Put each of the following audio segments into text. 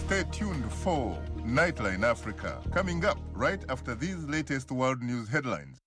Stay tuned for Nightline Africa, coming up right after these latest world news headlines.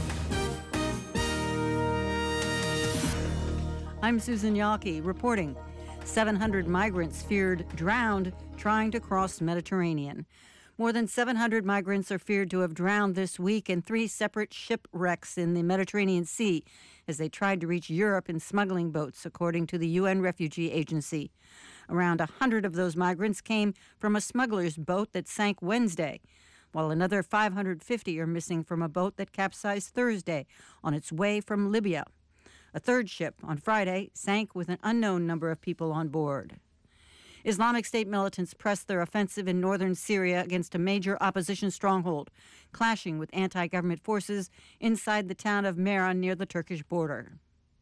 I'm Susan Yawkey reporting. 700 migrants feared drowned trying to cross Mediterranean. More than 700 migrants are feared to have drowned this week in 3 separate shipwrecks in the Mediterranean Sea as they tried to reach Europe in smuggling boats, according to the UN Refugee Agency. Around 100 of those migrants came from a smuggler's boat that sank Wednesday, while another 550 are missing from a boat that capsized Thursday on its way from Libya. A third ship on Friday sank with an unknown number of people on board. Islamic State militants pressed their offensive in northern Syria against a major opposition stronghold, clashing with anti-government forces inside the town of Mera near the Turkish border.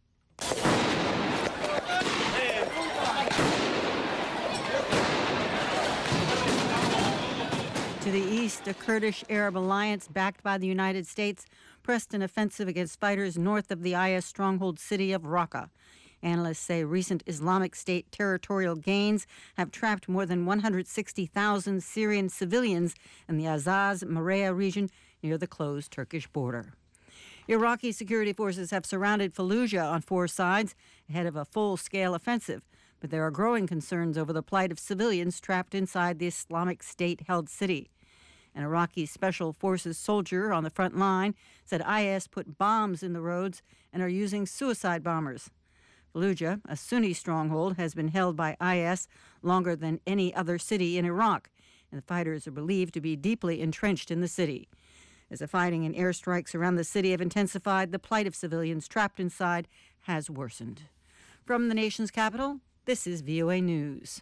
To the east, a Kurdish Arab alliance backed by the United States pressed an offensive against fighters north of the IS stronghold city of Raqqa. Analysts say recent Islamic State territorial gains have trapped more than 160,000 Syrian civilians in the Azaz-Maraya region near the closed Turkish border. Iraqi security forces have surrounded Fallujah on 4 sides ahead of a full-scale offensive, but there are growing concerns over the plight of civilians trapped inside the Islamic State-held city. An Iraqi Special Forces soldier on the front line said IS put bombs in the roads and are using suicide bombers. Fallujah, a Sunni stronghold, has been held by IS longer than any other city in Iraq, and the fighters are believed to be deeply entrenched in the city. As the fighting and airstrikes around the city have intensified, the plight of civilians trapped inside has worsened. From the nation's capital, this is VOA News.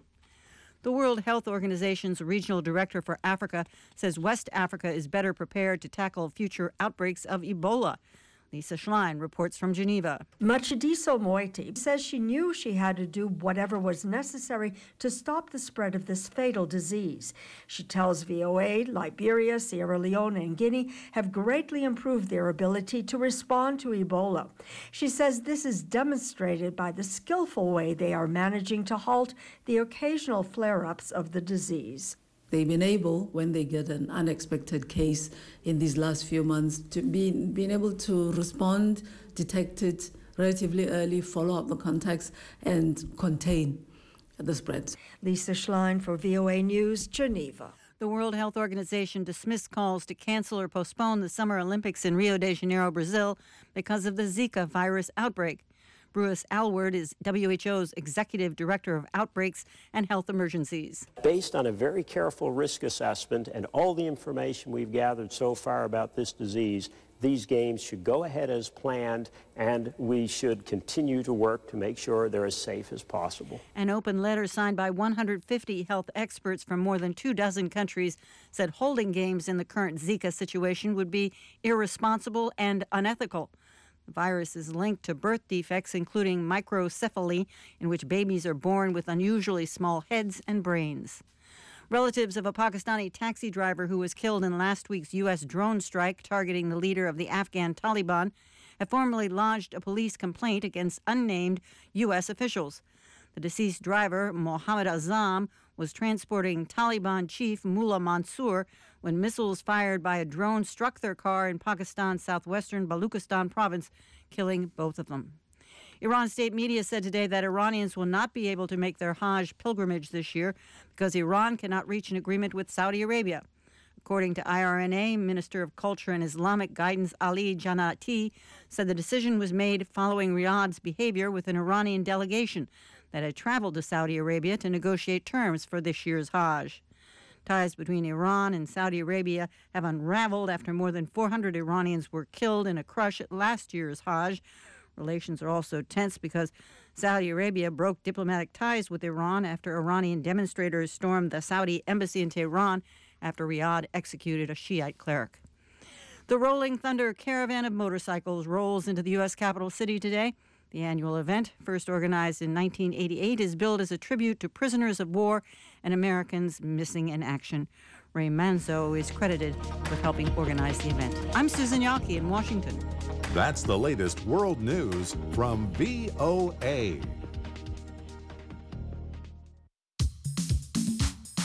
The World Health Organization's regional director for Africa says West Africa is better prepared to tackle future outbreaks of Ebola. Lisa Schlein reports from Geneva. Matshidiso Moeti says she knew she had to do whatever was necessary to stop the spread of this fatal disease. She tells VOA Liberia, Sierra Leone, and Guinea have greatly improved their ability to respond to Ebola. She says this is demonstrated by the skillful way they are managing to halt the occasional flare-ups of the disease. They've been able, when they get an unexpected case in these last few months, to being able to respond, detect it relatively early, follow up the contacts, and contain the spread. Lisa Schlein for VOA News, Geneva. The World Health Organization dismissed calls to cancel or postpone the Summer Olympics in Rio de Janeiro, Brazil, because of the Zika virus outbreak. Bruce Alward is WHO's Executive Director of Outbreaks and Health Emergencies. Based on a very careful risk assessment and all the information we've gathered so far about this disease, these games should go ahead as planned, and we should continue to work to make sure they're as safe as possible. An open letter signed by 150 health experts from more than 24 countries said holding games in the current Zika situation would be irresponsible and unethical. The virus is linked to birth defects, including microcephaly, in which babies are born with unusually small heads and brains. Relatives of a Pakistani taxi driver who was killed in last week's U.S. drone strike targeting the leader of the Afghan Taliban have formally lodged a police complaint against unnamed U.S. officials. The deceased driver, Mohammad Azam, was transporting Taliban chief Mullah Mansour when missiles fired by a drone struck their car in Pakistan's southwestern Baluchistan province, killing both of them. Iran state media said today that Iranians will not be able to make their Hajj pilgrimage this year because Iran cannot reach an agreement with Saudi Arabia. According to IRNA, Minister of Culture and Islamic Guidance Ali Jannati said the decision was made following Riyadh's behavior with an Iranian delegation that had traveled to Saudi Arabia to negotiate terms for this year's Hajj. Ties between Iran and Saudi Arabia have unraveled after more than 400 Iranians were killed in a crush at last year's Hajj. Relations are also tense because Saudi Arabia broke diplomatic ties with Iran after Iranian demonstrators stormed the Saudi embassy in Tehran after Riyadh executed a Shiite cleric. The Rolling Thunder Caravan of Motorcycles rolls into the U.S. capital city today. The annual event, first organized in 1988, is billed as a tribute to prisoners of war and Americans missing in action. Ray Manzo is credited with helping organize the event. I'm Susan Yawkey in Washington. That's the latest world news from VOA.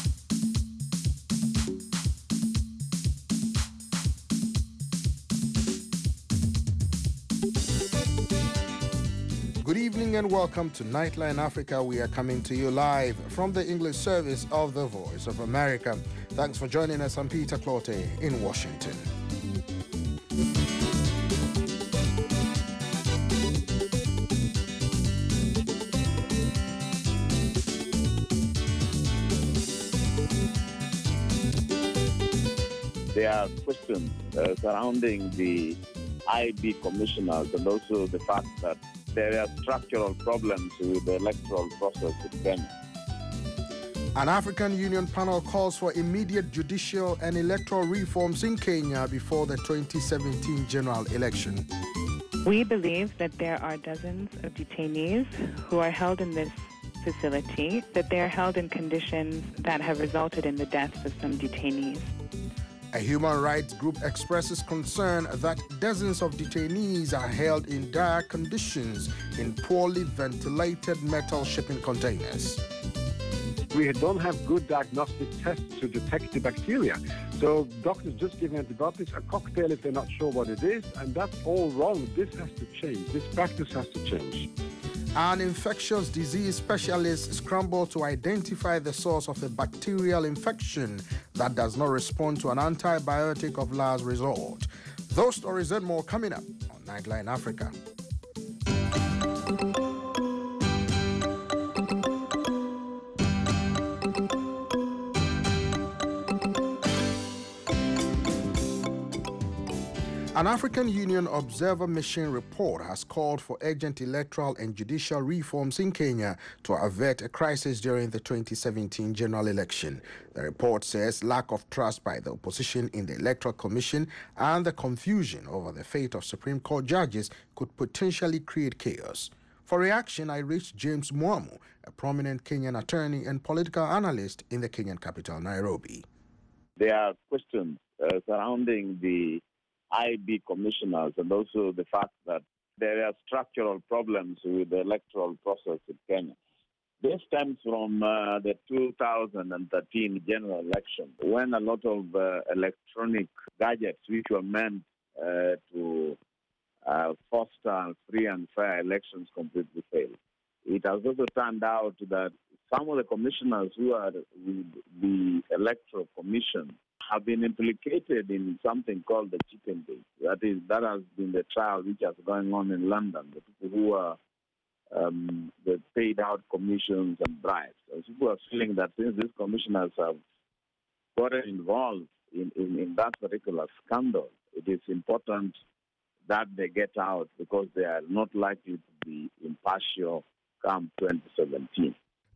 evening and welcome to Nightline Africa. We are coming to you live from the English service of the Voice of America. Thanks for joining us. I'm Peter Clote in Washington. There are questions surrounding the IB commissioners and also the fact that there are structural problems with the electoral process in Kenya. An African Union panel calls for immediate judicial and electoral reforms in Kenya before the 2017 general election. We believe that there are dozens of detainees who are held in this facility, that they are held in conditions that have resulted in the deaths of some detainees. A human rights group expresses concern that dozens of detainees are held in dire conditions in poorly ventilated metal shipping containers. We don't have good diagnostic tests to detect the bacteria. So doctors just give antibiotics, a cocktail if they're not sure what it is, and that's all wrong. This has to change. This practice has to change. An infectious disease specialist scrambled to identify the source of a bacterial infection that does not respond to an antibiotic of last resort. Those stories and more coming up on Nightline Africa. An African Union Observer Mission report has called for urgent electoral and judicial reforms in Kenya to avert a crisis during the 2017 general election. The report says lack of trust by the opposition in the Electoral Commission and the confusion over the fate of Supreme Court judges could potentially create chaos. For reaction, I reached James Mwamu, a prominent Kenyan attorney and political analyst in the Kenyan capital, Nairobi. There are questions surrounding the IB commissioners and also the fact that there are structural problems with the electoral process in Kenya. This stems from the 2013 general election, when a lot of electronic gadgets which were meant to foster free and fair elections completely failed. It has also turned out that some of the commissioners who are with the Electoral Commission have been implicated in something called the chicken game. That has been the trial which is going on in London. The people who are they paid out commissions and bribes. So people are feeling that since these commissioners have gotten involved in that particular scandal, it is important that they get out because they are not likely to be impartial come 2017.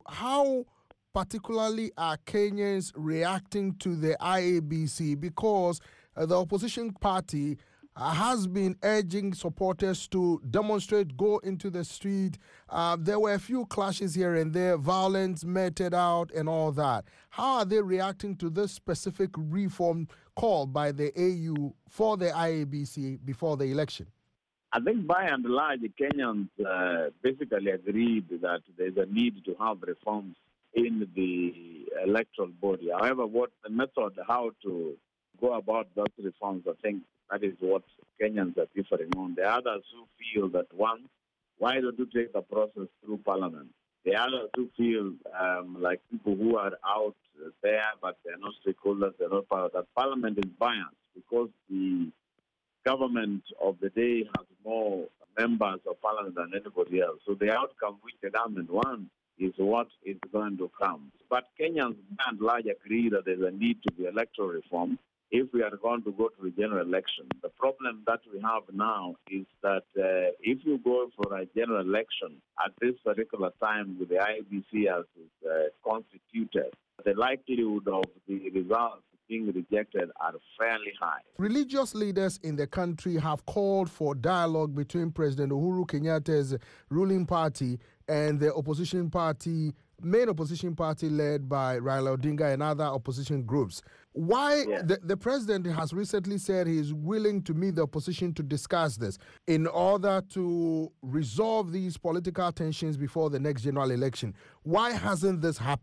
How particularly are Kenyans reacting to the IEBC? Because the opposition party has been urging supporters to demonstrate, go into the street. There were a few clashes here and there, violence meted out and all that. How are they reacting to this specific reform called by the AU for the IEBC before the election? I think by and large, Kenyans basically agreed that there's a need to have reforms in the electoral body. However, what the method, how to go about those reforms, I think that is what Kenyans are differing on. The others who feel that, one, why don't you take the process through Parliament? The others who feel like people who are out there, but they're not stakeholders, they're not part of that. Parliament is biased because the government of the day has more members of Parliament than anybody else. So the outcome which the government wants is what is going to come. But Kenyans, by and large, agree that there's a need to be electoral reform if we are going to go to the general election. The problem that we have now is that if you go for a general election at this particular time with the IEBC as is constituted, the likelihood of the results being rejected are fairly high. Religious leaders in the country have called for dialogue between President Uhuru Kenyatta's ruling party and the opposition party, main opposition party led by Raila Odinga and other opposition groups. Why the president has recently said he is willing to meet the opposition to discuss this in order to resolve these political tensions before the next general election. Why hasn't this happened?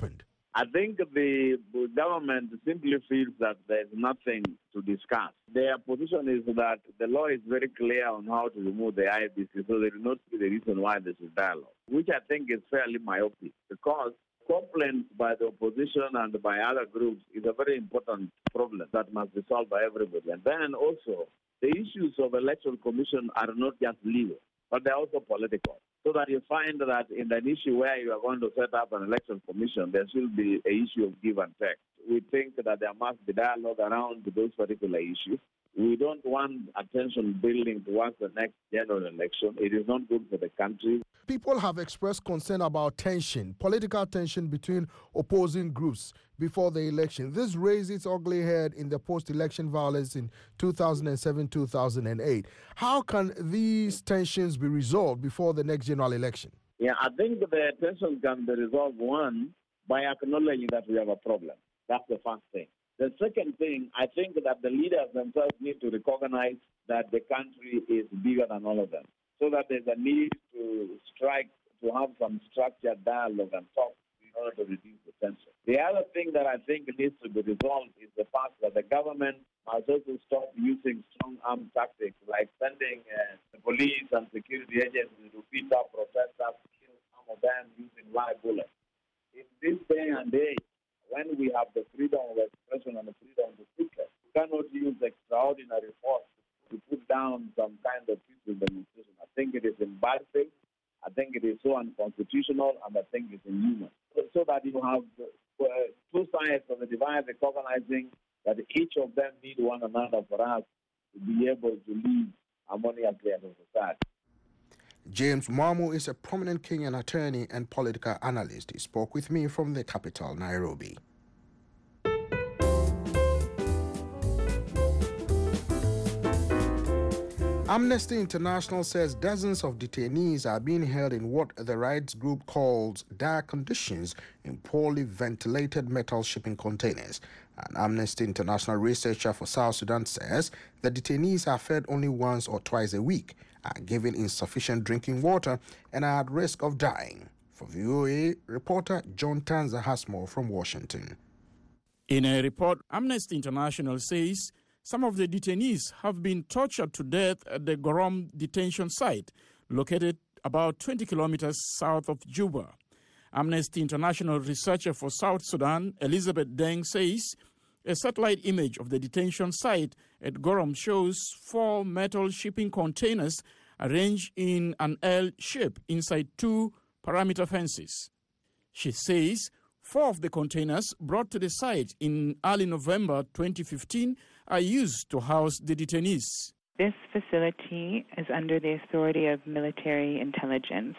I think the government simply feels that there's nothing to discuss. Their position is that the law is very clear on how to remove the IBC, so they do not see the reason why this is dialogue, which I think is fairly myopic, because complaints by the opposition and by other groups is a very important problem that must be solved by everybody. And then also, the issues of election commission are not just legal, but they're also political. So that you find that in an issue where you are going to set up an election commission, there should be an issue of give and take. We think that there must be dialogue around those particular issues. We don't want attention building towards the next general election. It is not good for the country. People have expressed concern about tension, political tension between opposing groups before the election. This raised its ugly head in the post-election violence in 2007-2008. How can these tensions be resolved before the next general election? Yeah, I think the tension can be resolved, one, by acknowledging that we have a problem. That's the first thing. The second thing, I think that the leaders themselves need to recognize that the country is bigger than all of them, so that there's a need to have some structured dialogue and talk in order to reduce the tension. The other thing that I think needs to be resolved is the fact that the government must also stop using strong arm tactics like sending the police and security agencies to beat up protesters, kill some of them using live bullets. In this day and age, when we have the freedom of expression and the freedom to speak, we cannot use extraordinary force to put down some kind of peaceful demonstration. I think it is in bad faith. I think it is so unconstitutional, and I think it's inhuman. So that you have two sides of the divide recognizing that each of them need one another for us to be able to live harmoniously as a society. James Mwamu is a prominent Kenyan attorney and political analyst. He spoke with me from the capital, Nairobi. Amnesty International says dozens of detainees are being held in what the rights group calls dire conditions in poorly ventilated metal shipping containers. An Amnesty International researcher for South Sudan says the detainees are fed only once or twice a week, are given insufficient drinking water, and are at risk of dying. For VOA, reporter John Tanza has more from Washington. In a report, Amnesty International says some of the detainees have been tortured to death at the Gorom detention site, located about 20 kilometers south of Juba. Amnesty International researcher for South Sudan, Elizabeth Deng, says a satellite image of the detention site at Gorom shows 4 metal shipping containers arranged in an L shape inside 2 perimeter fences. She says 4 of the containers brought to the site in early November 2015 are used to house the detainees. This facility is under the authority of military intelligence.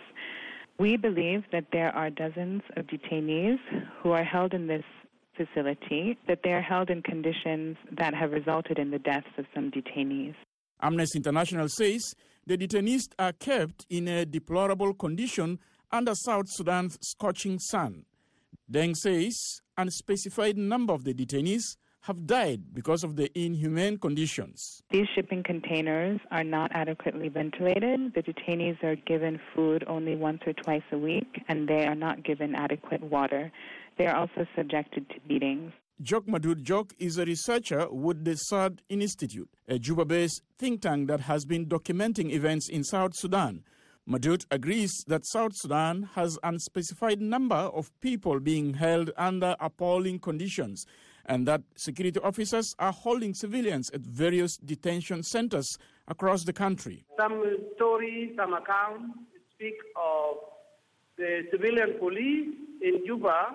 We believe that there are dozens of detainees who are held in this facility, that they are held in conditions that have resulted in the deaths of some detainees. Amnesty International says the detainees are kept in a deplorable condition under South Sudan's scorching sun. Deng says an unspecified number of the detainees have died because of the inhumane conditions. These shipping containers are not adequately ventilated. The detainees are given food only once or twice a week, and they are not given adequate water. They are also subjected to beatings. Jok Madud Jok is a researcher with the SAD Institute, a Juba-based think tank that has been documenting events in South Sudan. Madud agrees that South Sudan has an unspecified number of people being held under appalling conditions, and that security officers are holding civilians at various detention centers across the country. Some stories, some accounts speak of the civilian police in Juba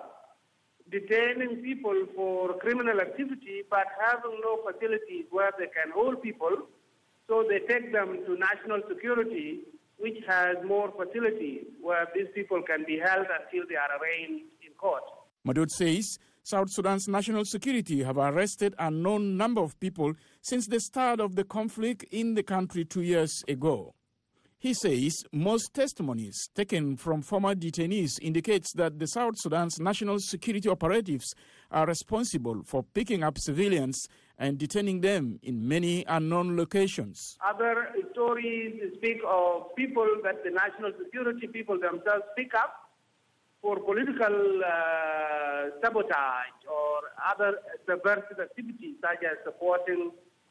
detaining people for criminal activity but having no facilities where they can hold people, so they take them to national security, which has more facilities where these people can be held until they are arraigned in court. Madud says South Sudan's national security have arrested an unknown number of people since the start of the conflict in the country 2 years ago. He says most testimonies taken from former detainees indicates that the South Sudan's national security operatives are responsible for picking up civilians and detaining them in many unknown locations. Other stories speak of people that the national security people themselves pick up for political sabotage or other subversive activities such as supporting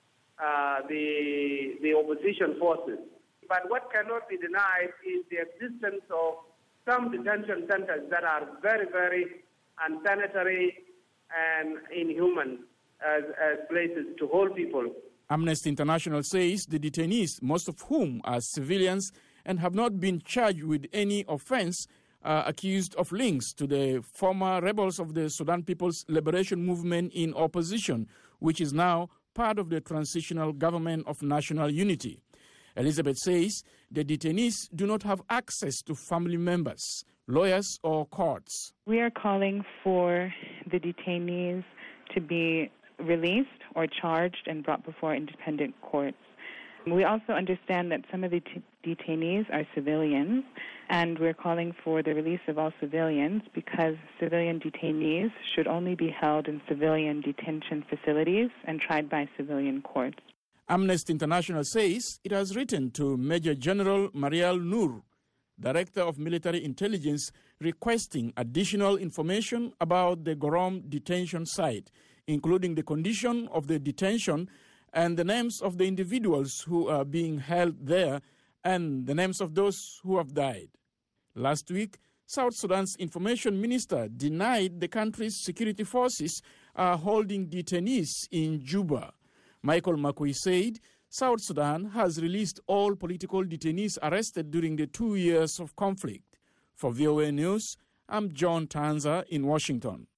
the opposition forces. But what cannot be denied is the existence of some detention centers that are very, very unsanitary and inhuman as places to hold people. Amnesty International says the detainees, most of whom are civilians and have not been charged with any offense, are accused of links to the former rebels of the Sudan People's Liberation Movement in opposition, which is now part of the Transitional Government of National Unity. Elizabeth says the detainees do not have access to family members, lawyers, or courts. We are calling for the detainees to be released or charged and brought before independent courts. We also understand that some of the detainees are civilians, and we're calling for the release of all civilians because civilian detainees should only be held in civilian detention facilities and tried by civilian courts. Amnesty International says it has written to Major General Mariel Noor, Director of Military Intelligence, requesting additional information about the Gorom detention site, including the condition of the detention and the names of the individuals who are being held there and the names of those who have died. Last week, South Sudan's information minister denied the country's security forces are holding detainees in Juba. Michael Makui said South Sudan has released all political detainees arrested during the 2 years of conflict. For VOA News, I'm John Tanza in Washington.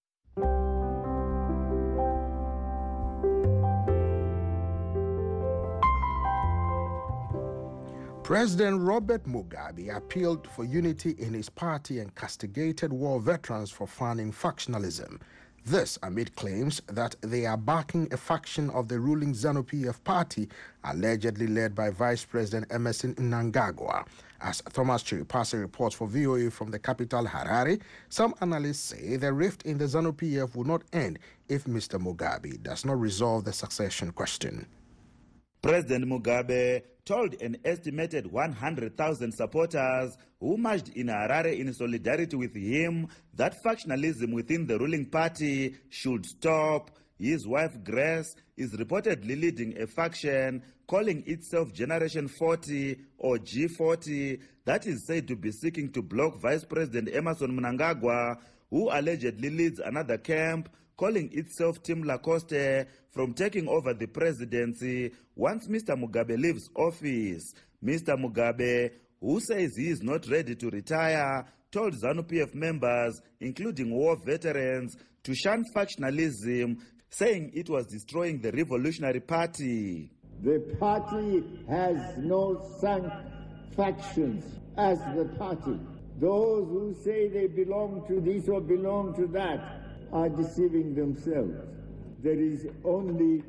President Robert Mugabe appealed for unity in his party and castigated war veterans for fanning factionalism. This amid claims that they are backing a faction of the ruling ZANU-PF party, allegedly led by Vice President Emmerson Mnangagwa. As Thomas Chiripase reports for VOA from the capital Harare, some analysts say the rift in the ZANU-PF will not end if Mr. Mugabe does not resolve the succession question. President Mugabe told an estimated 100,000 supporters who marched in Harare in solidarity with him that factionalism within the ruling party should stop. His wife Grace is reportedly leading a faction calling itself Generation 40 or G40 that is said to be seeking to block Vice President Emmerson Mnangagwa, who allegedly leads another camp calling itself Team Lacoste from taking over the presidency once Mr. Mugabe leaves office. Mr. Mugabe, who says he is not ready to retire, told ZANU-PF members, including war veterans, to shun factionalism, saying it was destroying the Revolutionary Party. The party has no sunk factions as the party. Those who say they belong to this or belong to that are deceiving themselves. There is only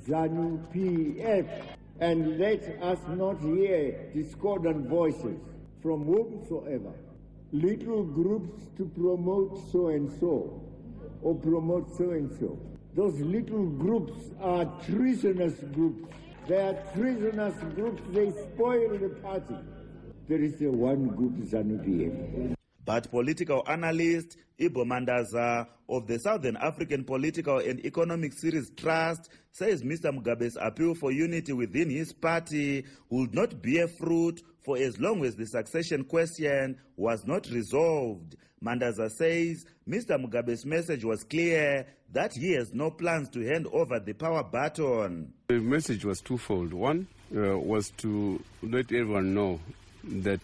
ZANU-PF, and let us not hear discordant voices from whomsoever. Little groups to promote so-and-so or promote so-and-so. Those little groups are treasonous groups. They are treasonous groups. They spoil the party. There is a one group, ZANU-PF. But political analyst Ibo Mandaza of the Southern African Political and Economic Series Trust says Mr. Mugabe's appeal for unity within his party would not bear fruit for as long as the succession question was not resolved. Mandaza says Mr. Mugabe's message was clear that he has no plans to hand over the power baton. The message was twofold. One was to let everyone know that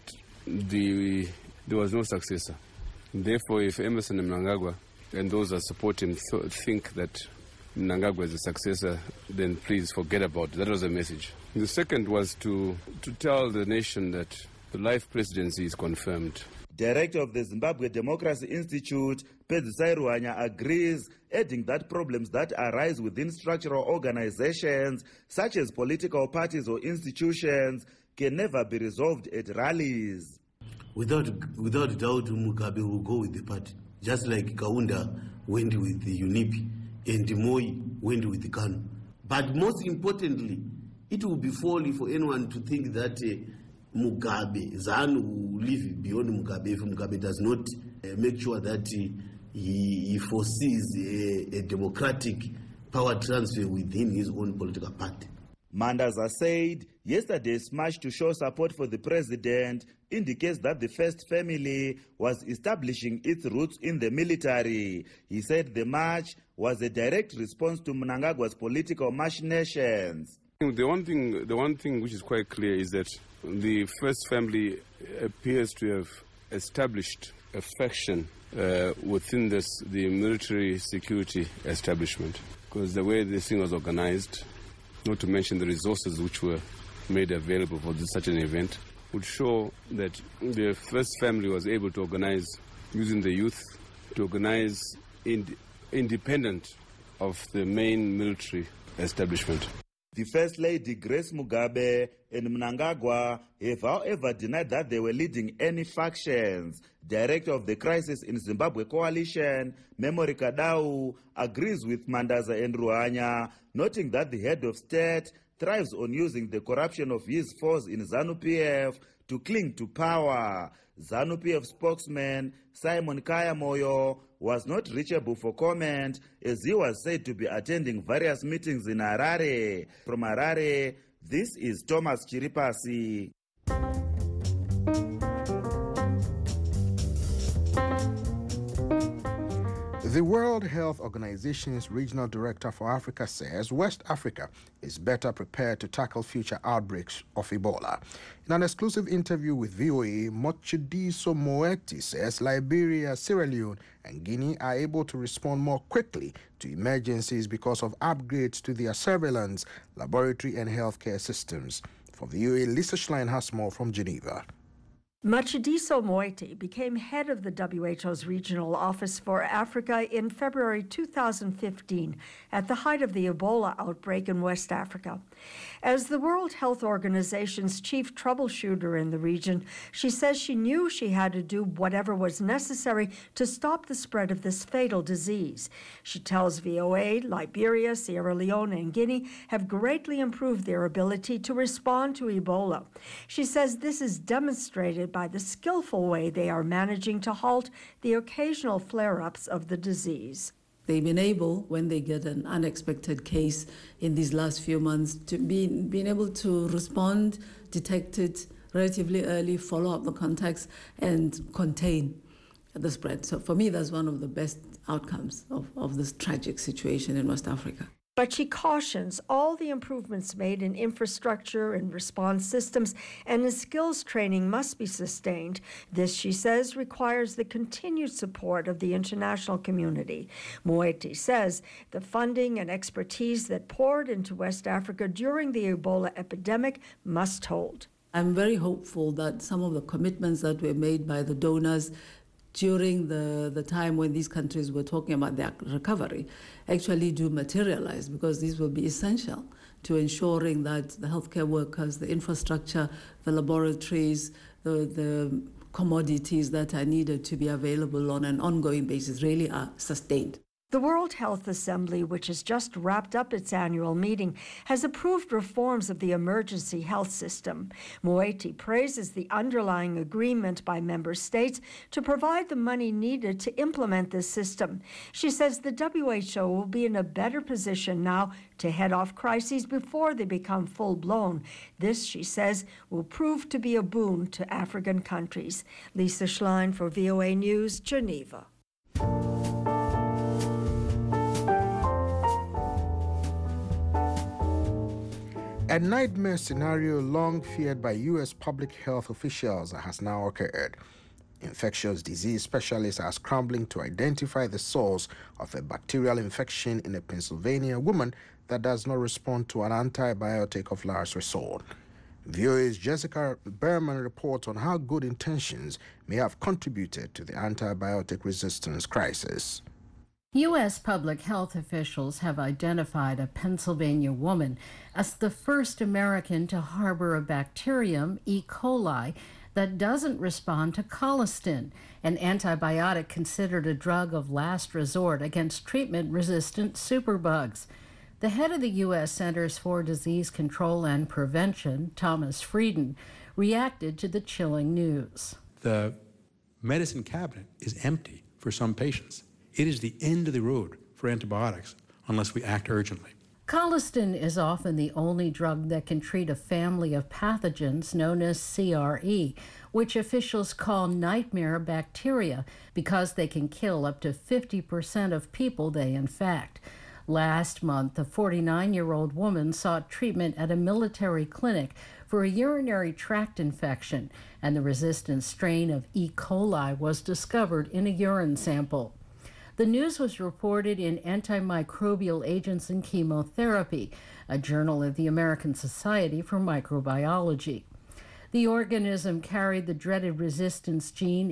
there was no successor. Therefore, if Emmerson Mnangagwa and those that support him think that Mnangagwa is a successor, then please forget about it. That was the message. The second was to tell the nation that the life presidency is confirmed. Director of the Zimbabwe Democracy Institute, Pedzisai Ruhanya, agrees, adding that problems that arise within structural organizations, such as political parties or institutions, can never be resolved at rallies. Without doubt, Mugabe will go with the party, just like Kaunda went with the UNIP and Moi went with the KANU. But most importantly, it will be folly for anyone to think that Mugabe, ZANU will live beyond Mugabe if Mugabe does not make sure that he foresees a democratic power transfer within his own political party. Mandaza said yesterday's march to show support for the president indicates that the first family was establishing its roots in the military. He said the march was a direct response to Mnangagwa's political machinations. The one thing which is quite clear is that the first family appears to have established a faction within the military security establishment, because the way this thing was organized, not to mention the resources which were made available for such an event, would show that the first family was able to organize using the youth, to organize independent of the main military establishment. The First Lady Grace Mugabe and Mnangagwa have however denied that they were leading any factions. Director of the Crisis in Zimbabwe Coalition, Memory Kadau, agrees with Mandaza and Ruanya, noting that the head of state thrives on using the corruption of his foes in ZANU-PF to cling to power. ZANU-PF spokesman Simon Kayamoyo was not reachable for comment, as he was said to be attending various meetings in Harare. From Harare, this is Thomas Chiripasi. The World Health Organization's Regional Director for Africa says West Africa is better prepared to tackle future outbreaks of Ebola. In an exclusive interview with VOA, Motshidiso Moeti says Liberia, Sierra Leone, and Guinea are able to respond more quickly to emergencies because of upgrades to their surveillance, laboratory, and healthcare systems. For VOA, Lisa Schlein has more from Geneva. Motshidiso Moeti became head of the WHO's Regional Office for Africa in February 2015 at the height of the Ebola outbreak in West Africa. As the World Health Organization's chief troubleshooter in the region, she says she knew she had to do whatever was necessary to stop the spread of this fatal disease. She tells VOA Liberia, Sierra Leone, and Guinea have greatly improved their ability to respond to Ebola. She says this is demonstrated by the skillful way they are managing to halt the occasional flare-ups of the disease. They've been able, when they get an unexpected case in these last few months, to being able to respond, detect it relatively early, follow up the contacts, and contain the spread. So for me, that's one of the best outcomes of this tragic situation in West Africa. But she cautions all the improvements made in infrastructure and response systems and in skills training must be sustained. This, she says, requires the continued support of the international community. Moeti says the funding and expertise that poured into West Africa during the Ebola epidemic must hold. I'm very hopeful that some of the commitments that were made by the donors during the time when these countries were talking about their recovery actually do materialize, because these will be essential to ensuring that the healthcare workers, the infrastructure, the laboratories, the commodities that are needed to be available on an ongoing basis really are sustained. The World Health Assembly, which has just wrapped up its annual meeting, has approved reforms of the emergency health system. Moeti praises the underlying agreement by member states to provide the money needed to implement this system. She says the WHO will be in a better position now to head off crises before they become full-blown. This, she says, will prove to be a boon to African countries. Lisa Schlein for VOA News, Geneva. A nightmare scenario long feared by U.S. public health officials has now occurred. Infectious disease specialists are scrambling to identify the source of a bacterial infection in a Pennsylvania woman that does not respond to an antibiotic of last resort. VOA's Jessica Berman reports on how good intentions may have contributed to the antibiotic resistance crisis. U.S. public health officials have identified a Pennsylvania woman as the first American to harbor a bacterium, E. coli, that doesn't respond to colistin, an antibiotic considered a drug of last resort against treatment-resistant superbugs. The head of the U.S. Centers for Disease Control and Prevention, Thomas Frieden, reacted to the chilling news. The medicine cabinet is empty for some patients. It is the end of the road for antibiotics unless we act urgently. Colistin is often the only drug that can treat a family of pathogens known as CRE, which officials call nightmare bacteria because they can kill up to 50% of people they infect. Last month, a 49-year-old woman sought treatment at a military clinic for a urinary tract infection, and the resistant strain of E. coli was discovered in a urine sample. The news was reported in Antimicrobial Agents and Chemotherapy, a journal of the American Society for Microbiology. The organism carried the dreaded resistance gene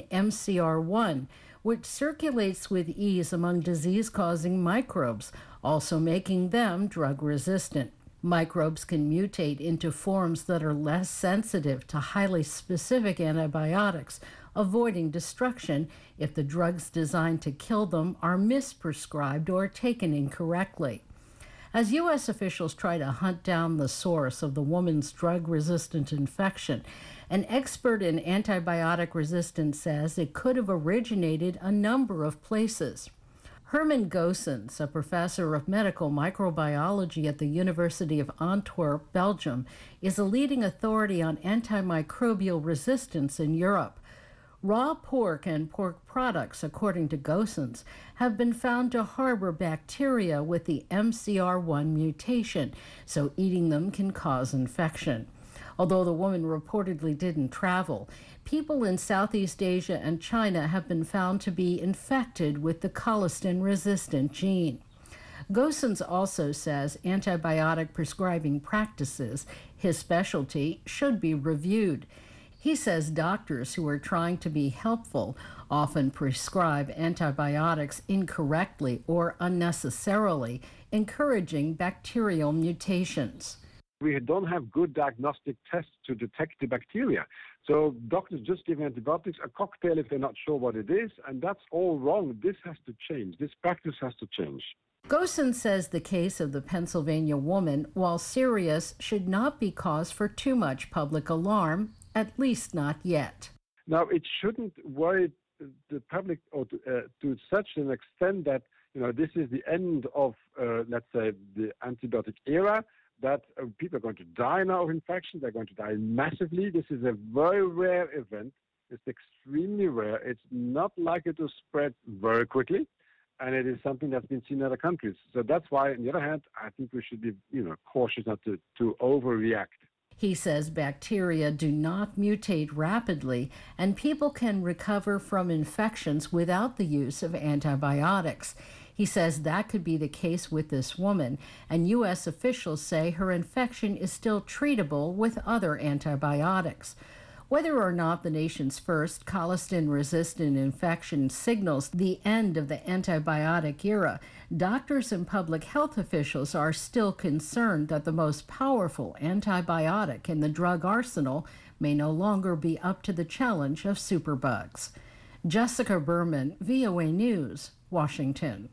MCR1, which circulates with ease among disease-causing microbes, also making them drug-resistant. Microbes can mutate into forms that are less sensitive to highly specific antibiotics, avoiding destruction if the drugs designed to kill them are misprescribed or taken incorrectly. As U.S. officials try to hunt down the source of the woman's drug-resistant infection, an expert in antibiotic resistance says it could have originated a number of places. Herman Goossens, a professor of medical microbiology at the University of Antwerp, Belgium, is a leading authority on antimicrobial resistance in Europe. Raw pork and pork products, according to Goossens, have been found to harbor bacteria with the MCR1 mutation, so eating them can cause infection. Although the woman reportedly didn't travel, people in Southeast Asia and China have been found to be infected with the colistin-resistant gene. Goossens also says antibiotic prescribing practices, his specialty, should be reviewed. He says doctors who are trying to be helpful often prescribe antibiotics incorrectly or unnecessarily, encouraging bacterial mutations. We don't have good diagnostic tests to detect the bacteria. So doctors just give antibiotics, a cocktail if they're not sure what it is, and that's all wrong. This has to change. This practice has to change. Goossens says the case of the Pennsylvania woman, while serious, should not be cause for too much public alarm, at least not yet. Now, it shouldn't worry the public or to such an extent that, this is the end of, let's say, the antibiotic era, that people are going to die now of infection. They're going to die massively. This is a very rare event. It's extremely rare. It's not likely to spread very quickly, and it is something that's been seen in other countries. So that's why, on the other hand, I think we should be, cautious not to overreact. He says bacteria do not mutate rapidly, and people can recover from infections without the use of antibiotics. He says that could be the case with this woman, and U.S. officials say her infection is still treatable with other antibiotics. Whether or not the nation's first colistin-resistant infection signals the end of the antibiotic era, doctors and public health officials are still concerned that the most powerful antibiotic in the drug arsenal may no longer be up to the challenge of superbugs. Jessica Berman, VOA News, Washington.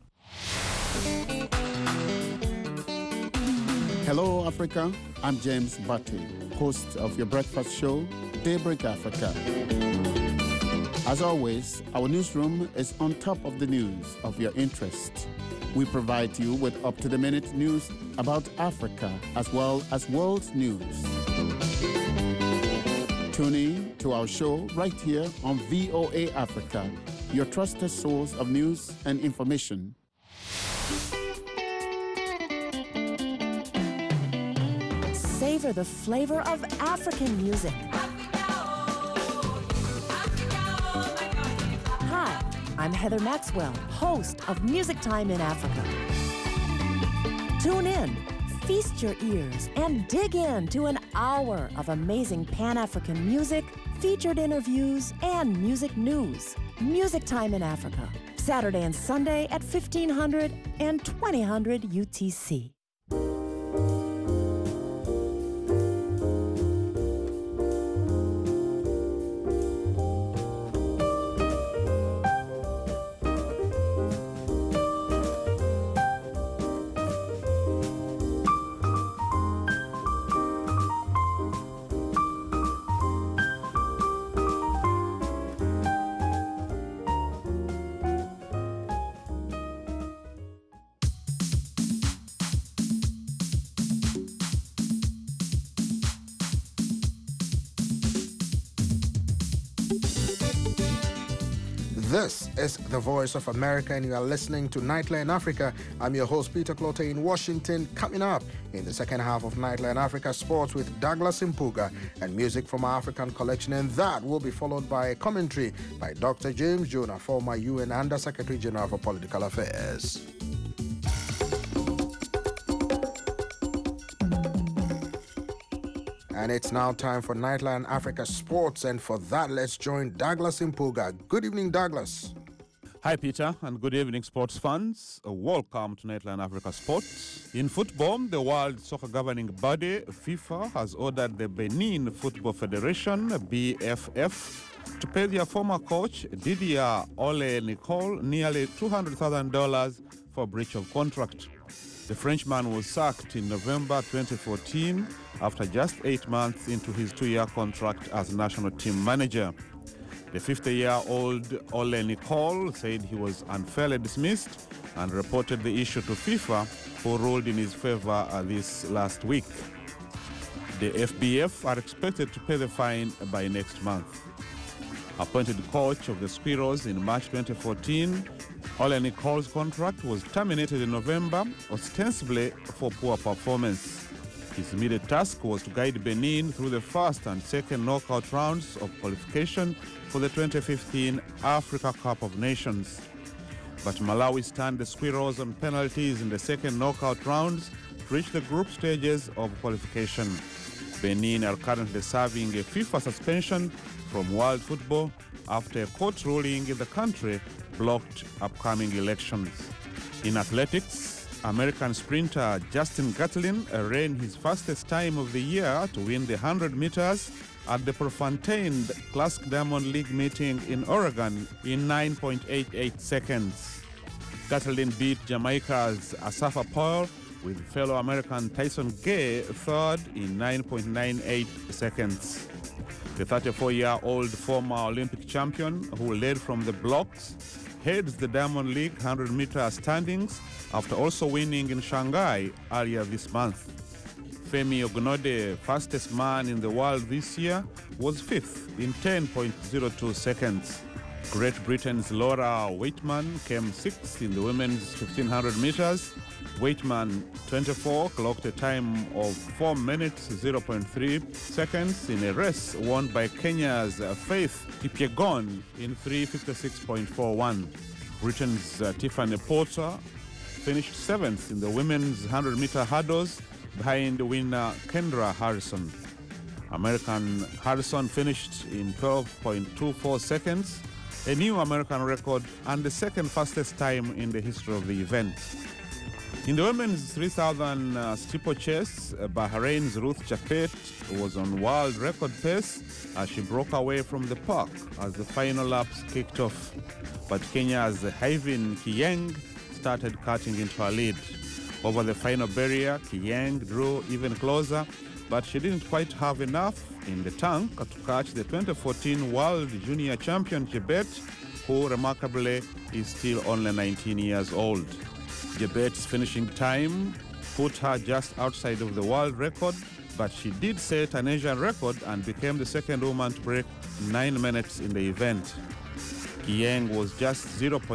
Hello, Africa. I'm James Batty, host of your breakfast show, Daybreak Africa. As always, our newsroom is on top of the news of your interest. We provide you with up-to-the-minute news about Africa as well as world news. Tune in to our show right here on VOA Africa, your trusted source of news and information. Savor the flavor of African music. Hi, I'm Heather Maxwell, host of Music Time in Africa. Tune in, feast your ears, and dig into an hour of amazing Pan-African music, featured interviews, and music news. Music Time in Africa, Saturday and Sunday at 1500 and 2000 UTC. This is the Voice of America, and you are listening to Nightline Africa. I'm your host, Peter Clote in Washington. Coming up in the second half of Nightline Africa, sports with Douglas Impuga and music from our African collection. And that will be followed by a commentary by Dr. James Jonah, former UN Under-Secretary General for Political Affairs. And it's now time for Nightline Africa Sports, and for that, let's join Douglas Impuga. Good evening, Douglas. Hi, Peter, and good evening, sports fans. Welcome to Nightline Africa Sports. In football, the World Soccer Governing Body, FIFA, has ordered the Benin Football Federation, BFF, to pay their former coach, Didier Ole Nicole, nearly $200,000 for breach of contract. The Frenchman was sacked in November 2014 after just 8 months into his 2-year contract as national team manager. The 50-year-old Ole Nicole said he was unfairly dismissed and reported the issue to FIFA, who ruled in his favor this last week. The FBF are expected to pay the fine by next month. Appointed coach of the Squirrels in March 2014, Ole Nicole's contract was terminated in November, ostensibly for poor performance. His immediate task was to guide Benin through the first and second knockout rounds of qualification for the 2015 Africa Cup of Nations. But Malawi stunned the Squirrels on penalties in the second knockout rounds to reach the group stages of qualification. Benin are currently serving a FIFA suspension from world football after a court ruling in the country blocked upcoming elections. In athletics, American sprinter Justin Gatlin ran his fastest time of the year to win the 100 meters at the Prefontaine Classic Diamond League meeting in Oregon in 9.88 seconds. Gatlin beat Jamaica's Asafa Powell with fellow American Tyson Gay third in 9.98 seconds. The 34-year-old former Olympic champion, who led from the blocks, heads the Diamond League 100-meter standings after also winning in Shanghai earlier this month. Femi Ogunode, fastest man in the world this year, was fifth in 10.02 seconds. Great Britain's Laura Waitman came sixth in the women's 1500 meters. Waitman, 24, clocked a time of 4 minutes 0.3 seconds in a race won by Kenya's Faith Kipyegon in 3:56.41. Britain's Tiffany Porter finished 7th in the women's 100-meter hurdles behind winner Kendra Harrison. American Harrison finished in 12.24 seconds, a new American record and the second fastest time in the history of the event. In the women's 3,000 steeplechase, Bahrain's Ruth Chapet was on world record pace as she broke away from the pack as the final laps kicked off. But Kenya's Hyvin Kiyeng started cutting into her lead. Over the final barrier, Kiyeng drew even closer, but she didn't quite have enough in the tank to catch the 2014 World Junior Champion Jebet, who remarkably is still only 19 years old. Jebet's finishing time put her just outside of the world record, but she did set an Asian record and became the second woman to break 9 minutes in the event. Kiyeng was just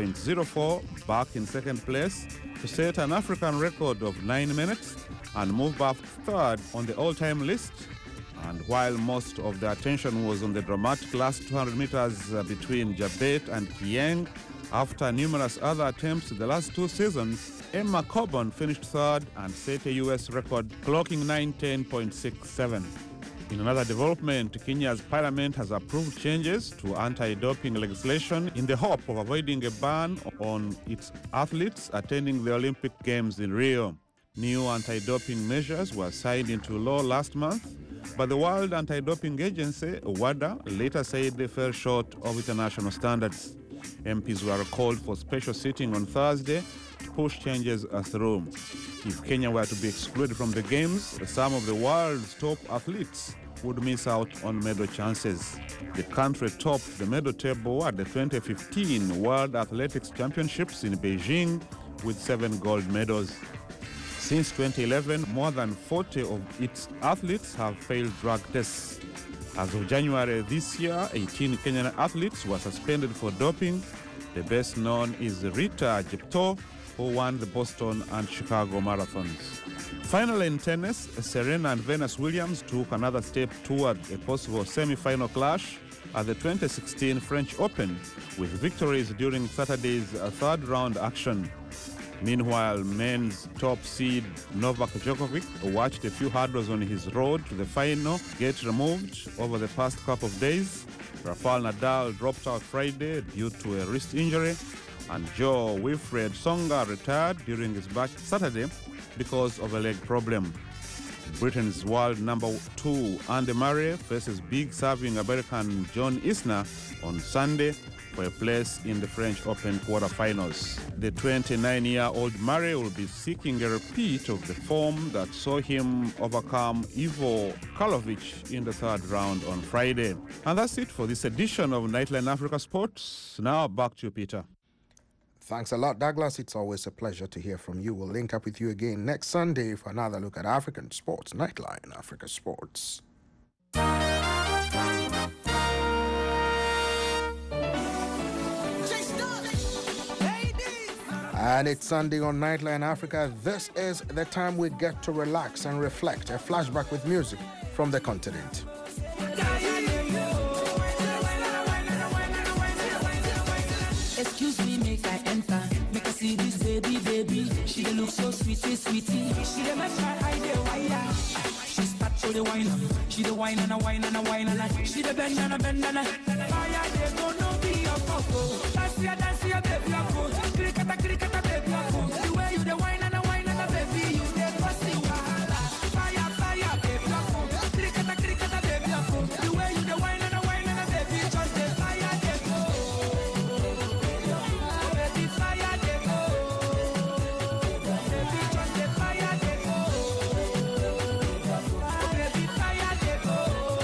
0.04 back in second place to set an African record of 9 minutes and move back third on the all-time list. And while most of the attention was on the dramatic last 200 meters between Jebet and Kiyeng, after numerous other attempts in the last 2 seasons, Emma Coburn finished third and set a U.S. record, clocking 9:10.67. In another development, Kenya's parliament has approved changes to anti-doping legislation in the hope of avoiding a ban on its athletes attending the Olympic Games in Rio. New anti-doping measures were signed into law last month, but the World Anti-Doping Agency, WADA, later said they fell short of international standards. MPs were called for special sitting on Thursday to push changes through. If Kenya were to be excluded from the Games, some of the world's top athletes would miss out on medal chances. The country topped the medal table at the 2015 World Athletics Championships in Beijing with 7 gold medals. Since 2011, more than 40 of its athletes have failed drug tests. As of January this year, 18 Kenyan athletes were suspended for doping, The best known is Rita Jepto, who won the Boston and Chicago marathons. Finally, in tennis, Serena and Venus Williams took another step toward a possible semi-final clash at the 2016 French Open, with victories during Saturday's third-round action. Meanwhile, men's top seed Novak Djokovic watched a few hurdles on his road to the final get removed over the past couple of days. Rafael Nadal dropped out Friday due to a wrist injury, and Joe Wilfred Songa retired during his match Saturday because of a leg problem. Britain's world number 2 Andy Murray faces big serving American John Isner on Sunday for a place in the French Open quarterfinals. The 29-year-old Murray will be seeking a repeat of the form that saw him overcome Ivo Karlovic in the third round on Friday. And that's it for this edition of Nightline Africa Sports. Now back to you, Peter. Thanks a lot, Douglas. It's always a pleasure to hear from you. We'll link up with you again next Sunday for another look at African sports. Nightline Africa Sports. And it's Sunday on Nightline Africa. This is the time we get to relax and reflect. A flashback with music from the continent. Excuse me, make I enter. Make I see this baby. She dey look so sweetie. She dey make my eye dey wire. She start to the wine. She dey wine and a wine and a wine and a. She dey bend and a bend and a. Fire dey go no be your photo. Dance ya baby a go. Cricketa baby a go. The way you dey wine and a baby, you dey pussy wahala. Fire baby a go. Cricketa baby a go. The way you dey wine and a baby, just dey fire dey go. Baby fire dey go. Baby just dey fire dey go. Baby fire dey go.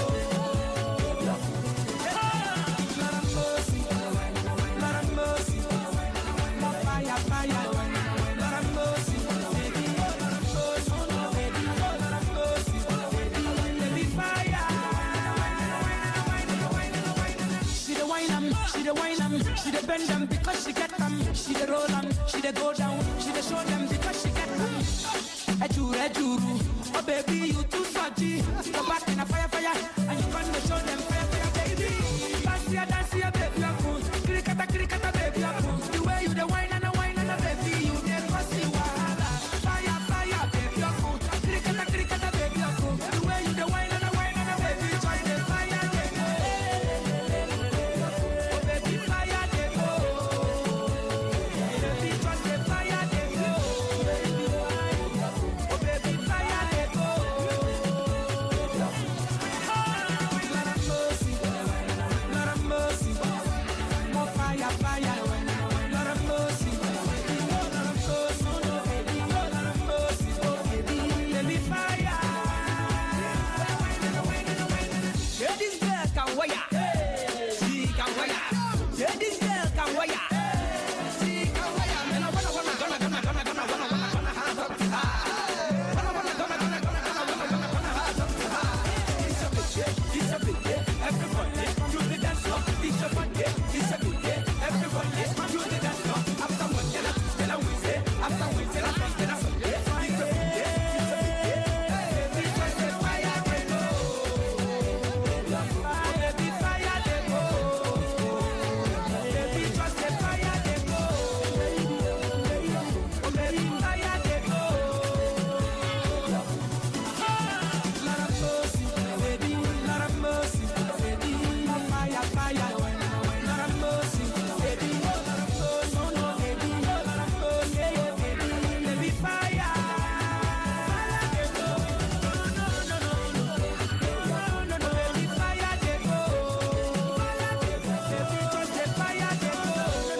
She dey bend them because she get them. She dey roll them, she dey go down. She dey show them because she get them. Ejuru, oh baby you too salty. Go back in a fire, and you gonna show them fire, baby. Dance ya, baby, I go. Cricketa, baby, I go. The way you dey wine and a baby, you dey pussy wahala. Fire, baby, I go. Cricketa, baby, I go. The way you dey wine and a baby, join the fire, baby. Oh baby, fire, baby. Baby, join the fire, baby. Oh baby, fire, baby. Lord have mercy, more fire, Lord have mercy, Lord have mercy, oh baby, let me fire. Yeah, this girl can wire, she can wire. Yeah, this girl can wire, she can wire. Man, I wanna have up to her. It's a big day, everybody to the dance floor. It's a big day, everybody to the dance floor. After one, then I will say, after we say, then I say, it's a big day, baby, just the fire they go. Baby, fire they go. Baby, just the fire they go. Oh, baby, fire they go. Lord have mercy, baby, Lord have mercy, baby, fire. Lord have mercy, baby, Lord have mercy, oh no, baby, Lord have mercy, baby, baby, fire. Fire they go. No, baby, fire they go. Baby, just the fire they go.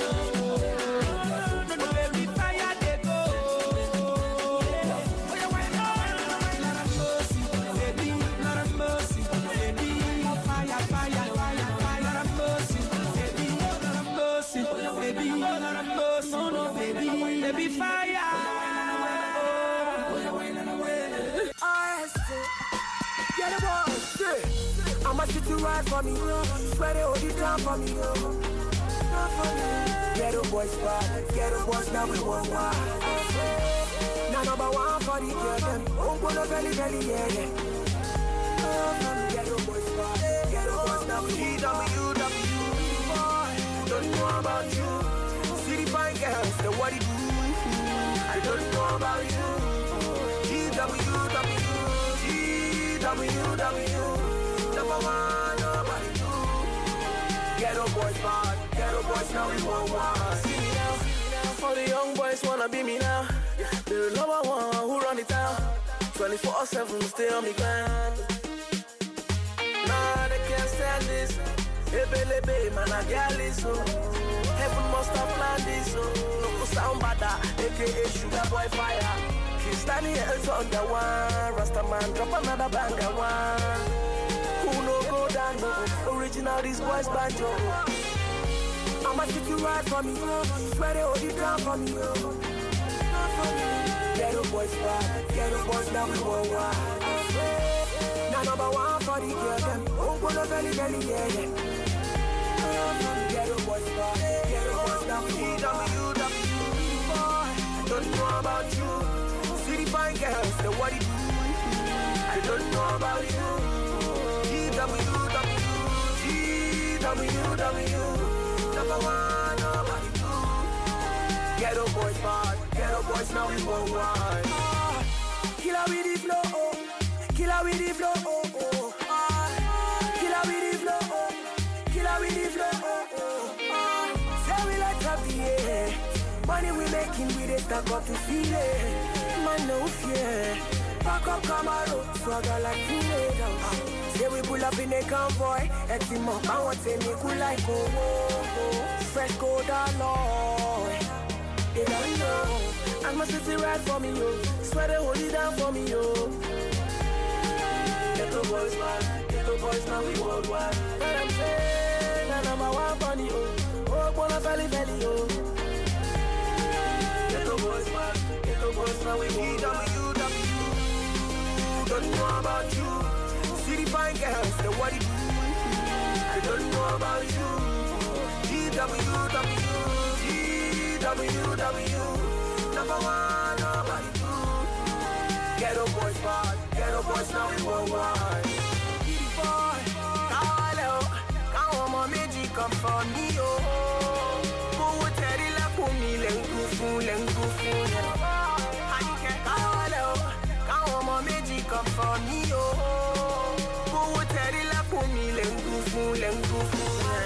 No, baby, fire they go. Oh, yeah, why not? Lord have mercy, baby, Lord have mercy, baby, fire. Lord have mercy, baby, Lord have mercy, baby, Lord have mercy, no, baby, fire. Get the ball, I'ma sit you right for me, swear they hold it down for me, Ghetto boys bad, ghetto boys now we want war. Now number one for the girl them, oh gonna belly yeah yeah. Ghetto boys bad, ghetto boys now we GWW. Don't know about you. City fine girls, the what it do. I don't know about you. GWW, number one, nobody do. Ghetto boys bad, ghetto boys now we want war. See me now, all the young boys wanna be me now. They're the number one who run the town. 24/7 stay on me grind. Nah, they can't stand this. Ebelebe, man, I get this, so heaven must have planned this, so local sound bada, aka Sugar Boy Fire. Kistani else on the one, Rasta man drop another banger one. Who no go down, no, original these boys banjo. I'ma take you right for me, swear they hold it down for me. Ghetto boys bad, ghetto boys now we want war. Now number one for the girl them, oh gonna belly yeah yeah. Ghetto boys bad, ghetto boys now we GWW. I don't know about you. City fine girls, the what it do. I don't know about you. GWW, number one, nobody do. Ghetto boys bad, ghetto boys now we want war. Killer with the flow, killer with the flow, killer with the flow, killer with the flow. Say we like to be here. Money we making, we dey stack up to feel it. Man no fear. Pack up Camaro, swagger like teenagers. Say we pull up in a convoy, and team up, I want to make cool like oh. Fresh gold alloy. They don't know. And my city right for me, yo. Swear they hold it down for me, yo. Ghetto boys, man. Ghetto boys, now we worldwide. What I'm saying, I'm number one funny, yo. Oh, wanna belly, yo. Ghetto boys, man. Ghetto boys, now we GWW. Don't know about you. City fine girls, the what it do. I don't know about you. GWW. Number one, nobody do. Ghetto boys bad, ghetto boys now we want war. Giddy boy, come on, Meji, come for me, oh. Go tell the la for me, lengufu. Come on, Meji, come for me, oh. Go tell the la for me, lengufu.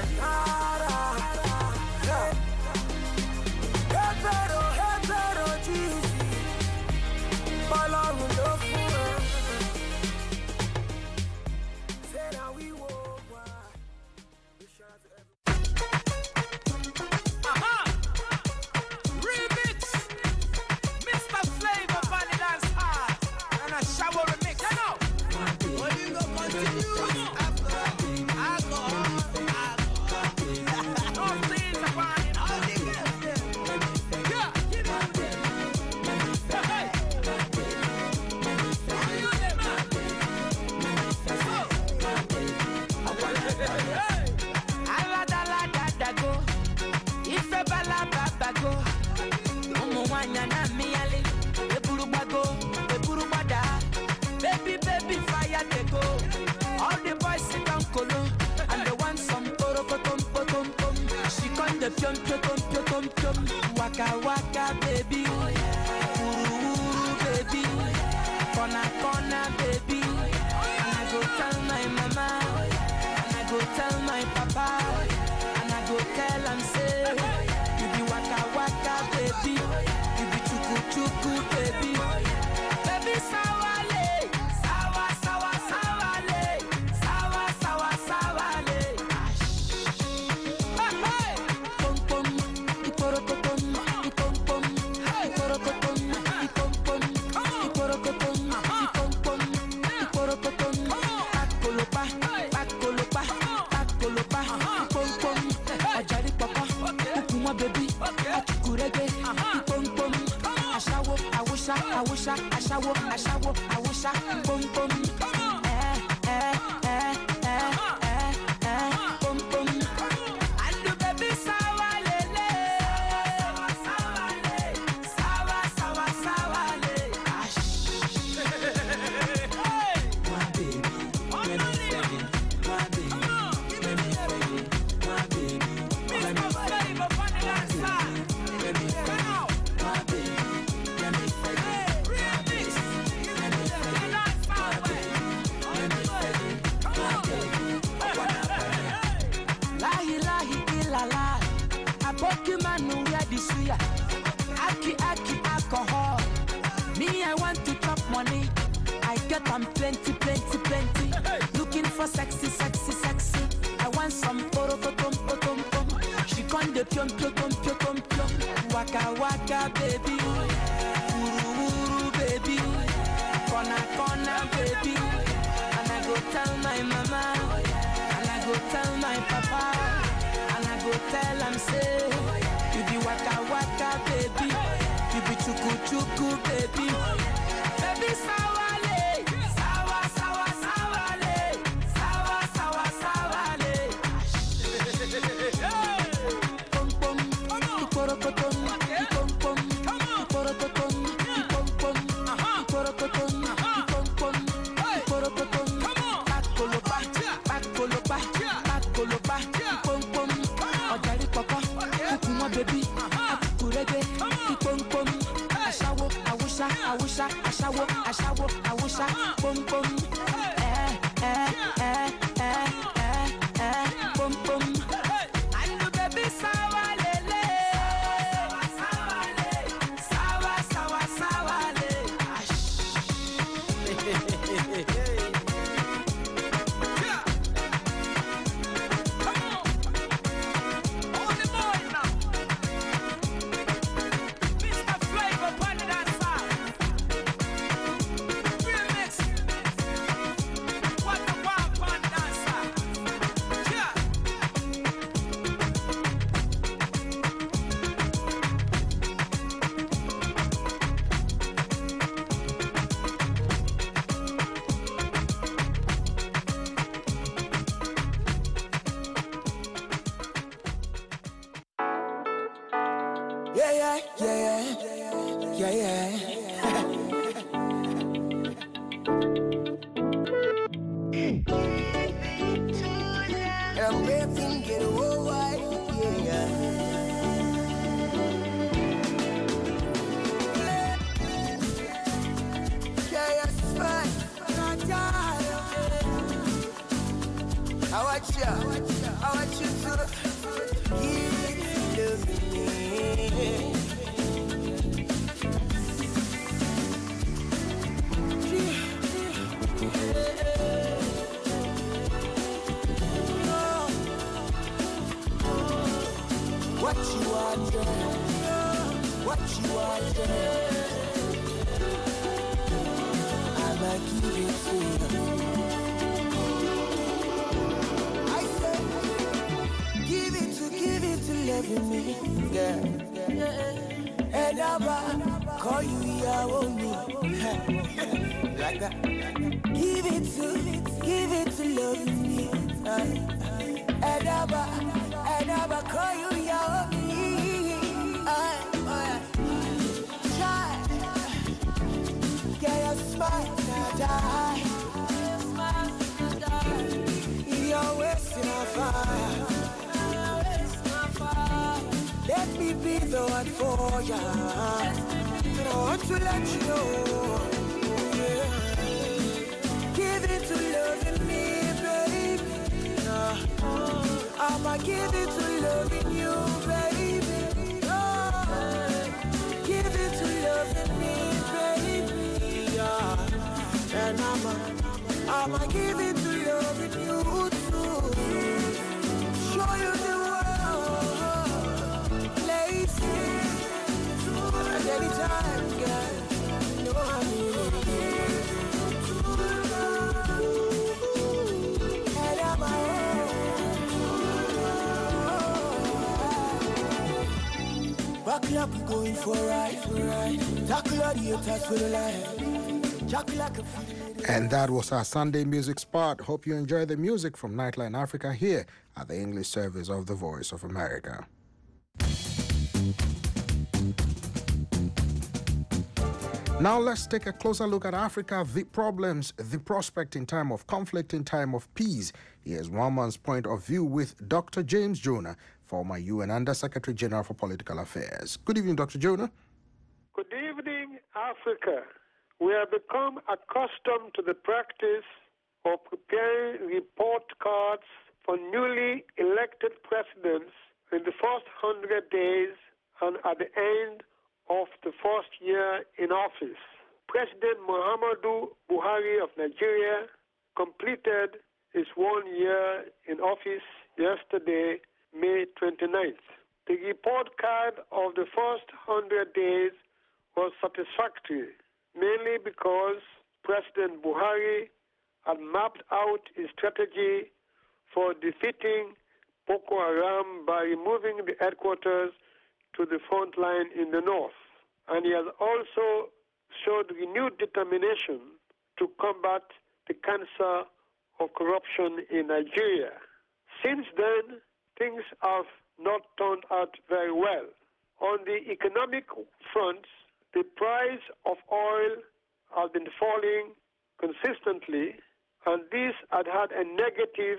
Waka baby, baby, corner baby, and I go tell my mama, and I go tell my papa, and I go tell and say, you be waka baby, you be chuku baby, baby sawale, sawale, sawale. Pom pom, iporokotom. I wish I boom boom. Boom boom. And the baby sour. Yeah. Aki, alcohol. Me, I want to chop money. I get them plenty. Looking for sexy. I want some porokotom. She con de pion. Waka, baby. Uru, baby. Kona, baby. And I go tell my mama. And I go tell my papa. And I go tell him, say, you be waka, baby. You be chuku, baby. Baby, sawale. Sawale. Sawale. Pom, ikorokotom. Pom, ikorokotom. Pom, ikorokotom. Pom, Bakoloba. Pom, Ojari papa. Kukuma baby. Akurege. Pom. Awusha. Ashawo. Pom. Pom. And the baby sawalele. Sawale. Yeah. I'm rapping, get a worldwide, yeah. That's fine. I want you to give me. What you want, I'ma give it to you. I said, give it to loving me, girl. And I'ma call you your me, like that. Give it to loving me, and I'ma call you your me. Get a smile, die. You're wasting a fire. Let me be the one for ya. I want to let you know. Yeah. Give it to loving me, baby. I'ma give it to loving you, baby. Give it to loving me, baby. And I'ma give it to loving you too. Show you the world, places, and anytime, girl. You know I mean it. And I'm back up, going for a ride. Tackle all the haters for the life. And that was our Sunday music spot. Hope you enjoy the music from Nightline Africa here at the English service of the Voice of America. Now let's take a closer look at Africa, the problems, the prospect in time of conflict, in time of peace. Here's one man's point of view with Dr. James Jonah, former UN Under-Secretary General for Political Affairs. Good evening, Dr. Jonah. Good evening, Africa. We have become accustomed to the practice of preparing report cards for newly elected presidents in the first 100 days and at the end of the first year in office. President Muhammadu Buhari of Nigeria completed his 1 year in office yesterday, May 29th. The report card of the first 100 days was satisfactory, mainly because President Buhari had mapped out his strategy for defeating Boko Haram by removing the headquarters to the front line in the north. And he has also showed renewed determination to combat the cancer of corruption in Nigeria. Since then, things have not turned out very well. On the economic front, the price of oil has been falling consistently, and this had had a negative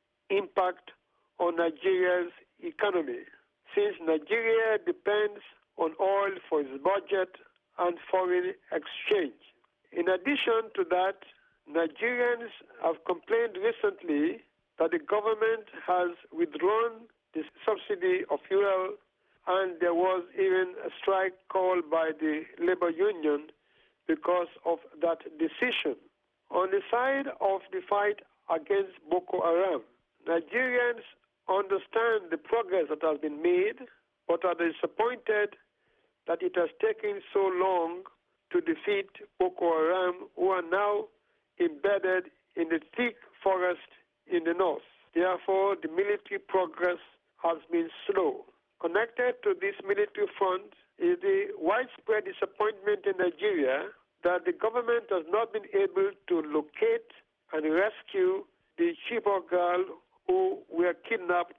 impact on Nigeria's economy, since Nigeria depends on oil for its budget and foreign exchange. In addition to that, Nigerians have complained recently that the government has withdrawn the subsidy of fuel, and there was even a strike called by the labor union because of that decision. On the side of the fight against Boko Haram, Nigerians understand the progress that has been made, but are disappointed that it has taken so long to defeat Boko Haram, who are now embedded in the thick forest in the north. Therefore, the military progress has been slow. Connected to this military front is the widespread disappointment in Nigeria that the government has not been able to locate and rescue the Chibok girl who were kidnapped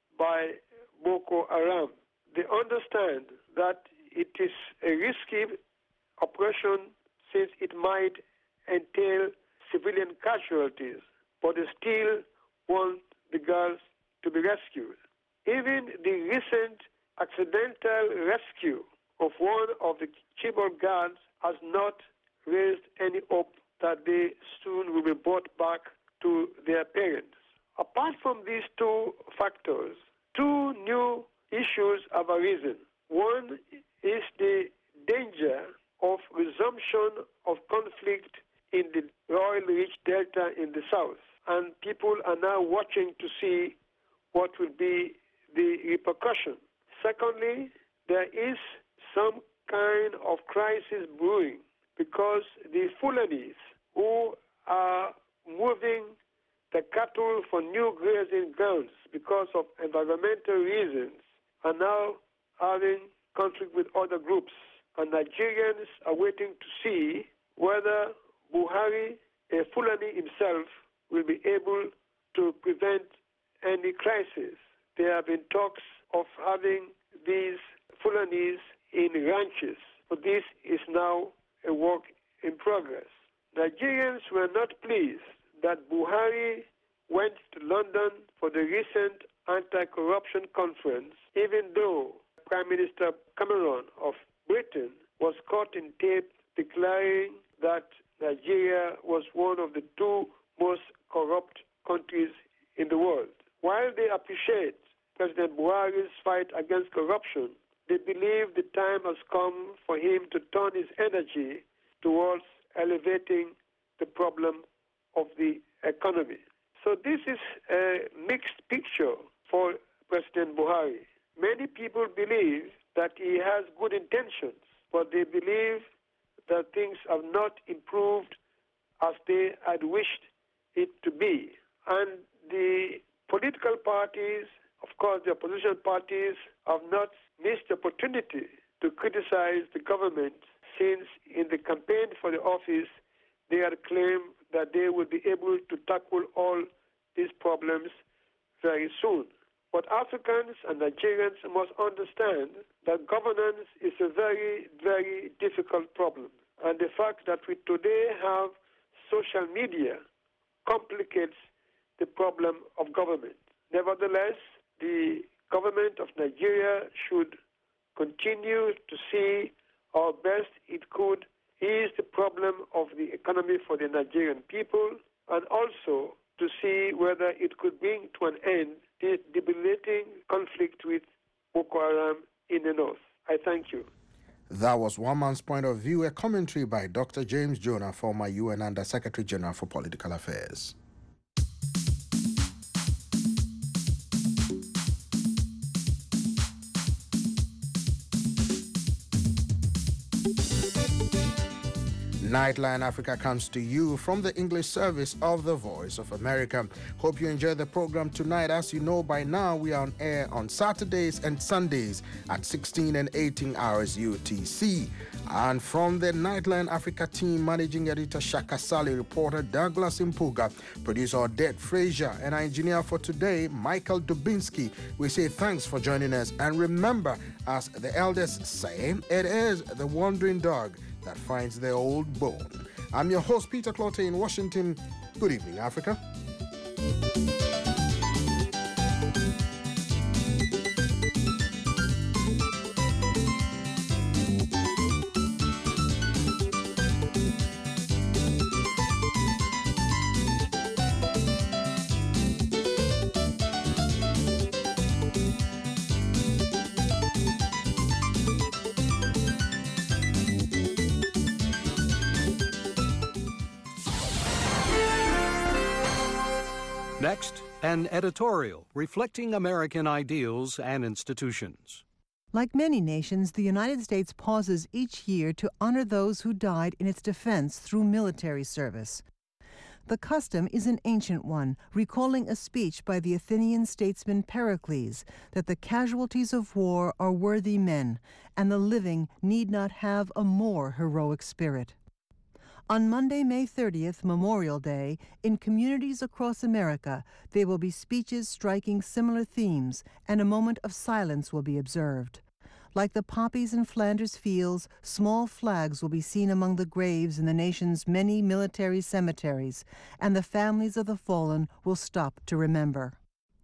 by Boko Haram. They understand that it is a risky operation since it might entail civilian casualties, but they still want the girls to be rescued. Even the recent accidental rescue of one of the Chibok girls has not raised any hope that they soon will be brought back to their parents. Apart from these two factors, two new issues have arisen. One is the danger of resumption of conflict in the oil-rich delta in the south, and people are now watching to see what will be the repercussion. Secondly, there is some kind of crisis brewing because the Fulanis who are moving the cattle for new grazing grounds because of environmental reasons are now having conflict with other groups. And Nigerians are waiting to see whether Buhari, a Fulani himself, will be able to prevent any crisis. There have been talks of having these Fulanis in ranches, but this is now a work in progress. Nigerians were not pleased that Buhari went to London for the recent anti-corruption conference, even though Prime Minister Cameron of Britain was caught in tape declaring that Nigeria was one of the two most corrupt countries in the world. While they appreciate President Buhari's fight against corruption, they believe the time has come for him to turn his energy towards elevating the problem of the economy. So this is a mixed picture for President Buhari. Many people believe that he has good intentions, but they believe that things have not improved as they had wished it to be. And the political parties, of course the opposition parties, have not missed the opportunity to criticize the government, since in the campaign for the office they had claimed that they would be able to tackle all these problems very soon. But Africans and Nigerians must understand that governance is a very, very difficult problem. And the fact that we today have social media complicates the problem of government. Nevertheless, the government of Nigeria should continue to see how best it could ease the problem of the economy for the Nigerian people, and also to see whether it could bring to an end the debilitating conflict with Boko Haram in the north. I thank you. That was One Man's Point of View, a commentary by Dr. James Jonah, former UN Under Secretary General for Political Affairs. Nightline Africa comes to you from the English service of the Voice of America. Hope you enjoy the program tonight. As you know by now, we are on air on Saturdays and Sundays at 16 and 18 hours UTC. And from the Nightline Africa team, managing editor Shaka Sali, reporter Douglas Impuga, producer Odette Frazier, and our engineer for today, Michael Dubinsky, we say thanks for joining us. And remember, as the elders say, it is the wandering dog that finds their old bone. I'm your host, Peter Clotte in Washington. Good evening, Africa. Next, an editorial reflecting American ideals and institutions. Like many nations, the United States pauses each year to honor those who died in its defense through military service. The custom is an ancient one, recalling a speech by the Athenian statesman Pericles that the casualties of war are worthy men, and the living need not have a more heroic spirit. On Monday, May 30th, Memorial Day, in communities across America, there will be speeches striking similar themes, and a moment of silence will be observed. Like the poppies in Flanders fields, small flags will be seen among the graves in the nation's many military cemeteries, and the families of the fallen will stop to remember.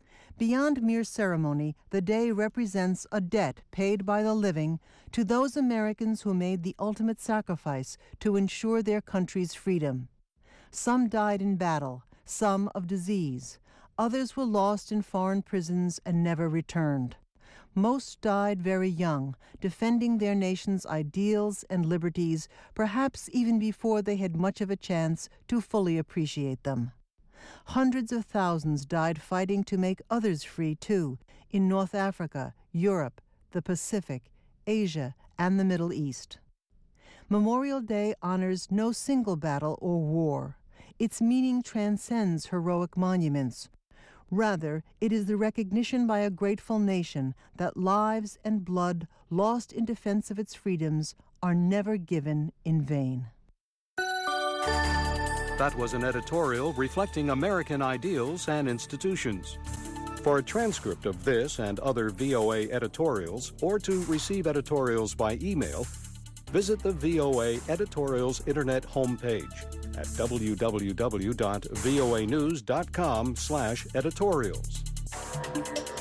Beyond mere ceremony, the day represents a debt paid by the living to those Americans who made the ultimate sacrifice to ensure their country's freedom. Some died in battle, some of disease. Others were lost in foreign prisons and never returned. Most died very young, defending their nation's ideals and liberties, perhaps even before they had much of a chance to fully appreciate them. Hundreds of thousands died fighting to make others free, too, in North Africa, Europe, the Pacific, Asia, and the Middle East. Memorial Day honors no single battle or war. Its meaning transcends heroic monuments. Rather, it is the recognition by a grateful nation that lives and blood lost in defense of its freedoms are never given in vain. That was an editorial reflecting American ideals and institutions. For a transcript of this and other VOA editorials, or to receive editorials by email, visit the VOA Editorials Internet homepage at www.voanews.com/editorials.